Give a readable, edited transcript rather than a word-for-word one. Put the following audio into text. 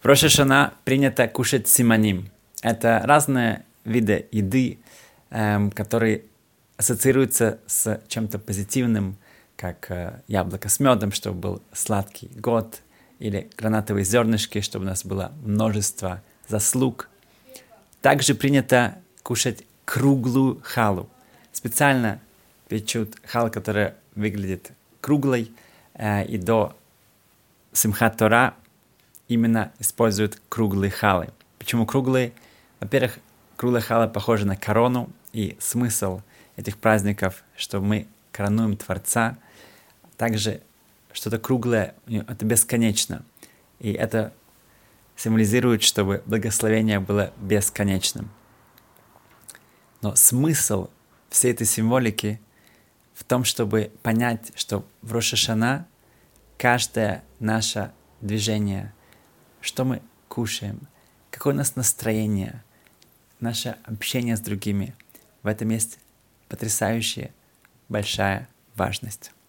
В Рош ха-Шана принято кушать симаним. Это разные виды еды, которые ассоциируются с чем-то позитивным, как яблоко с медом, чтобы был сладкий год, или гранатовые зернышки, чтобы у нас было множество заслуг. Также принято кушать круглую халу. Специально печут халу, которая выглядит круглой, и до Симхат Тора именно используют круглые халы. Почему круглые? Во-первых, круглая хала похожа на корону, и смысл этих праздников, что мы коронуем Творца. Также что-то круглое, это бесконечно. И это символизирует, чтобы благословение было бесконечным. Но смысл всей этой символики в том, чтобы понять, что в Рош ха-Шана каждое наше движение, что мы кушаем, какое у нас настроение, наше общение с другими, в этом есть потрясающая большая важность.